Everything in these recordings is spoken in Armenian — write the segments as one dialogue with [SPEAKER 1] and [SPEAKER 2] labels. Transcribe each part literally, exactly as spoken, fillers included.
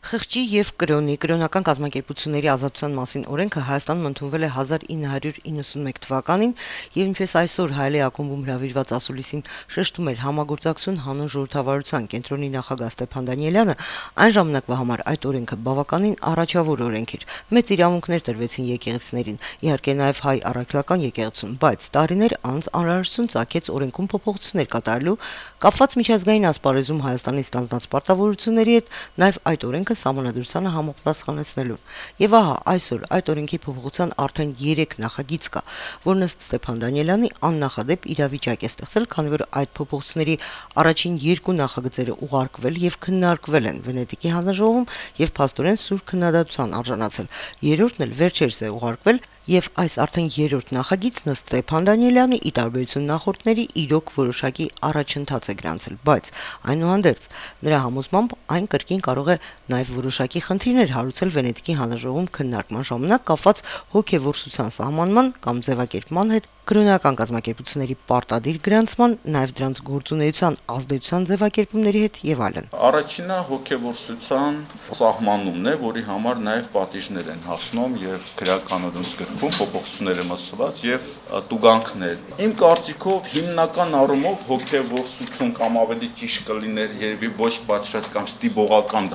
[SPEAKER 1] Խղճի եւ կրոնի կրոնական կազմակերպությունների ազատության մասին օրենքը Հայաստանում ընդունվել է հազար ինը հարյուր իննսունմեկ թվականին եւ ինչպես այսօր Հայելի ակումբում հրավիրված ասուլիսին շեշտում էր համագործակցություն հանուն ժողովրդավարության կենտրոնի նախագահ Ստեփան Դանիելյանը, այն ժամանակվա համար այդ օրենքը բավականին առաջավոր օրենք էր։ Մեծ իրավունքներ տրվեցին եկեղեցիներին, իհարկե նաեւ հայ առաքելական եկեղեցուն, բայց տարիներ անց անհրաժեշտություն ծագեց օրենքում փոփոխություններ կատարելու կապված միջազգային ասպարեզում Հայաստանի ստանձնած պարտավորությունների հետ, նաեւ այդ օրենքը Սահմանադրությանը համապատասխանեցնելու։ Եվ ահա այսօր այդ օրենքի փոփոխության արդեն երեք նախագիծ կա, որն ըստ Ստեփան Դանիելյանի աննախադեպ իրավիճակ է ստեղծել, քանի որ այդ փոփոխությունների առաջին երկու նախագծերը ուղարկվել եւ քննարկվել են Վենետիկի հանձնաժողովում եւ փաստորեն սուր քննադատության արժանացել։ Երրորդն էլ վերջերս է ուղարկվել եւ այս արդեն երրորդ նախագիծն ըստ Ստեփան Դանիելյանի ի տարբերություն նախորդների իրոք որոշակի առաջընթաց է գրանցել, բայց այնուհանդերձ նրա համոզմամբ այն կրկին կարող է նաեւ որոշակի խնդիրներ հարուցել Վենետիկի հանձնաժողովում քննարկման ժամանակ կապված հոգեվորսության սահմանման կամ ձևակերպման հետ, կրոնական կազմակերպությունների պարտադիր գրանցման, նաեւ դրանց գործունեության ազդեցության ձևակերպումների հետ եւ այլն։
[SPEAKER 2] Առաջինը հոգեվորսության սահմանումն է, որի համար նաեւ պատիժներ են հասնում եւ քրեականորեն սկզբում փոփոխությունները մսված եւ տուգանքներ։ Իմ կարծիքով հիմնական առումով հոգեվորսություն կամ ավելի ճիշտ կլիներ երևի ոչ բացառած կամ ստիպողական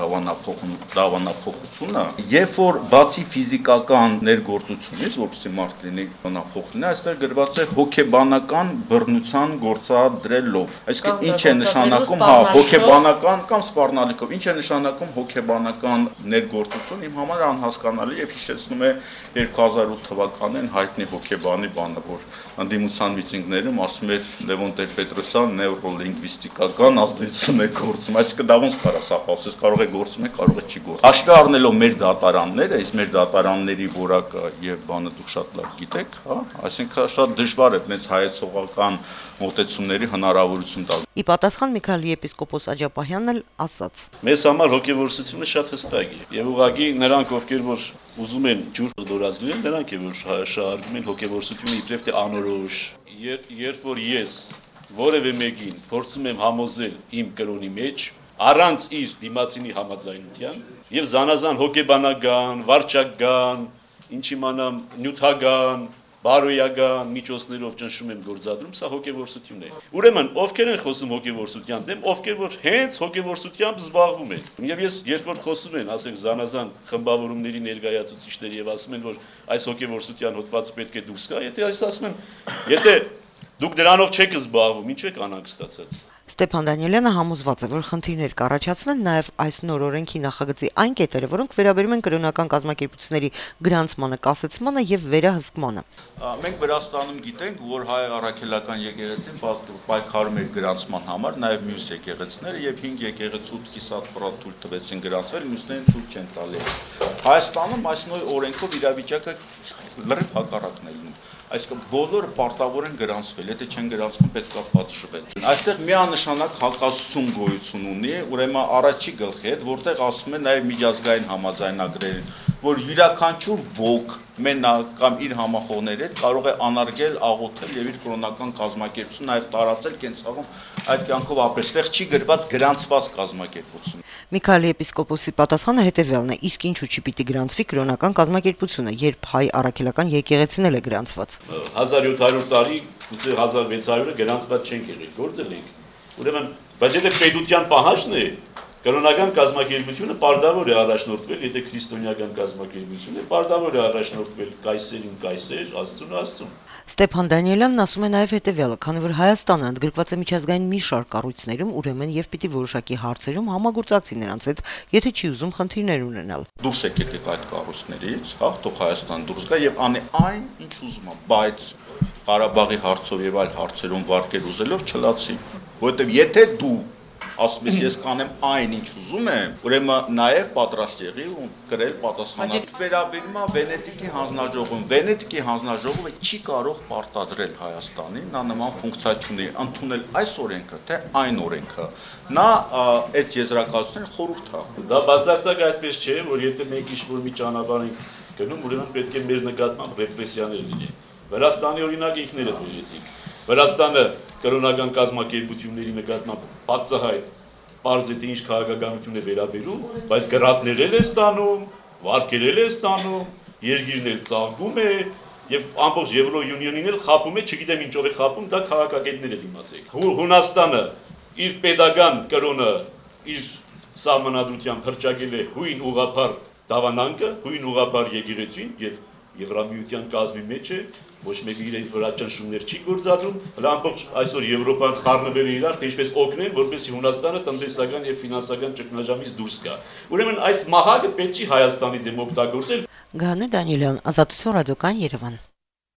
[SPEAKER 2] դավանափոխությունը, երբ որ բացի ֆիզիկական ներգործությունից, որպեսզի մարդ լինի բանափոխելն, այստեղ գրված է հոգեբանական բռնության գործադրելով։ Այսինքն ինչ է նշանակում, հա, հոգեբանական կամ սպառնալիքով, ինչ է նշանակում հոգեբանական ներգործություն, իմ համար անհասկանալի եւ հիշեցնում է երկու հազար ութ թվականին հայտնի հոգեբանի բանը, որ ընդդիմության միտինգներում ասում էր Լևոն Տեր-Պետրոսյան նեյրոլինգվիստիկական ազդեցություն է գործում, այսինքն դա ոնց կարա սապասես, կարող է գործում է, կարող է չի գործում։ Հաշվի առնելով մեր դատարանները, իսկ մեր դատարանների որակը եւ բանը դուք շատ լավ գիտեք, հա, այսինքն շատ դժվար է մեծ հայեցողական մոտեցումների հնարավորություն տալ։
[SPEAKER 1] Ի պատասխան Միքայել եպիսկոպոս Աջապահյանն էլ ասաց.
[SPEAKER 3] Մեզ համար հոգեվորսությունը շատ հստակ է եւ ուղղակի նրանք, ովքեր որ ուզում են ջուր դորազդրել, նրանք է որ շահարկում են հոգեվորսությունը իբրև թե անորոշ։ Երբ որ ես որևէ մեկին փորձում եմ համոզել իմ կրոնի մեջ առանց իր դիմացինի համաձայնության եւ զանազան հոգեբանական, վարչական, ինչ իմանամ, նյութական, բարոյական միջոցներով ճնշում եմ գործադրում, սա հոգեվորսություն է։ Ուրեմն, ովքեր են խոսում հոգեվորսության դեմ, ովքեր որ հենց հոգեվորսությամբ զբաղվում են։ Եվ ես երբ որ խոսում են, ասենք զանազան խմբավորումների ներկայացուցիչներ եւ ասում են, որ այս հոգեվորսության հոդվածը պետք է դուրս գա, եթե այս ասում են, եթե դուք դրանով չեք զբաղվում, ինչ եք անհանգստացած։
[SPEAKER 1] Ստեփան Դանիելյանը համոզված է, որ խնդիրներ կառաջացնեն նաև այս նոր օրենքի նախագծի այն կետերը, որոնք վերաբերում են կրոնական կազմակերպությունների գրանցմանը, կասեցմանը եւ վերահսկմանը։
[SPEAKER 2] Մենք Վրաստանում գիտենք, որ հայ առաքելական եկեղեցին պայքարում էր գրանցման համար, նաև մյուս եկեղեցիները եւ հինգ եկեղեցու կիսատ պրոթուլ տվեցին գրանցվել, մյուսներին թույլ չեն տալի։ Հայաստանում այս նոր օրենքով իրավիճակը լրիվ հակառակն է լինում։ Այսինքն բոլորը պարտավոր են գրանցվել, եթե չեն գրանցվում, պետք է պատժվել։ Այստեղ միանշանակ հակասություն գոյություն ունի, ուրեմն առաջի գլխի հետ, որտեղ ասում են նաև միջազգային համաձայնագրերին, որ յուրաքանչյուր ոք մենակ կամ իր համախոհների հետ կարող է անարգել, աղոթել եւ իր կրոնական կազմակերպություն նաև տարածել կենցաղում այդ կյանքով ապրել։ Այստեղ չի գրված գրանցված կազմակերպություն։
[SPEAKER 1] Միքայել եպիսկոպոսի պատասխանը հետեւյալն է. իսկ ինչու չի պիտի գրանցվի կրոնական կազմակերպությունը, երբ հայ առաքելական եկեղեցին էլ է գրանցված։
[SPEAKER 3] հազար յոթ հարյուր տարի, գուցե հազար վեց հարյուրը գրանցված չեն եղել, գործել ենք։ Ուրեմն, բայց եթե պետության պահանջն է, կրոնական կազմակերպությունը պարտավոր է առաջնորդվել, եթե քրիստոնեական կազմակերպություն է, պարտավոր է առաջնորդվել կայսերին կայսեր, Աստծուն Աստծուն։
[SPEAKER 1] Ստեփան Դանիելյանն ասում է նաև հետեւյալը, քանի որ Հայաստանը ընդգրկված է միջազգային մի շարք կառույցներում, ուրեմն եւ պիտի որոշակի հարցերում համագործակցի նրանց հետ, եթե չի ուզում խնդիրներ ունենալ։
[SPEAKER 2] Դուրս եկեք այդ կառույցներից, հա, թող Հայաստան դուրս գա եւ անի այն, ինչ ուզում է, բայց Ղարաբաղի հարցով եւ այլ հարցերում վարկեր ուզելով չլացի, որովհետեւ եթե դու ասում ես ես կանեմ այն ինչ ուզում եմ, ուրեմն նաև պատրաստ եղի ու գրել պատասխանատու։ Վերաբերում է Վենետիկի հանձնաժողովում, Վենետիկի հանձնաժողովը չի կարող պարտադրել Հայաստանին, նա նման ֆունկցիա չունի, ընդունել այս օրենքը, թե այն օրենքը։ Նա այդ եզրակացությունները խորհուրդ է։
[SPEAKER 3] Դա բացարձակ այդպես չէ, որ եթե մենք ինչ-որ մի ճանապարհ ենք գնում, ուրեմն պետք է մեր նկատմամբ ռեպրեսիաներ լինեն։ Վրաստանի օրինակ ինքներդ վերեցիք։ Վրաստանը կրոնական կազմակերպությունների նկատմամբ բացահայտ պարզ է թե ինչ քաղաքականություն է վերաբերում, բայց գրատներ էլ է ստանում, վարկերել է ստանում, երկիրն էլ ծաղկում է եւ ամբողջ Եվրոյունիոնին էլ խապում է, չգիտեմ ինչով է խապում, դա քաղաքագետները դիմացեք։ Հունաստանը իր pedagogan կրոնը իր սահմանադրությամբ հրճակել է հույն ուղղափառ դավանանքը, հույն ուղղափառ եկեղեցին եւ Եվրամիության կազմի մեջ է, ոչ մեկը իր վրա ճնշումներ չի գործադրում, հələ ամբողջ այսօր Եվրոպան խառնվել է իրար, թե ինչպես օգնել, որպեսզի Հունաստանը տնտեսական եւ ֆինանսական ճգնաժամից դուրս գա։ Ուրեմն այս մահակը պետք չի Հայաստանի դեմ օգտագործել։
[SPEAKER 1] Գաներ Դանիելյան, Ազատություն ռադիոկայան Երևան։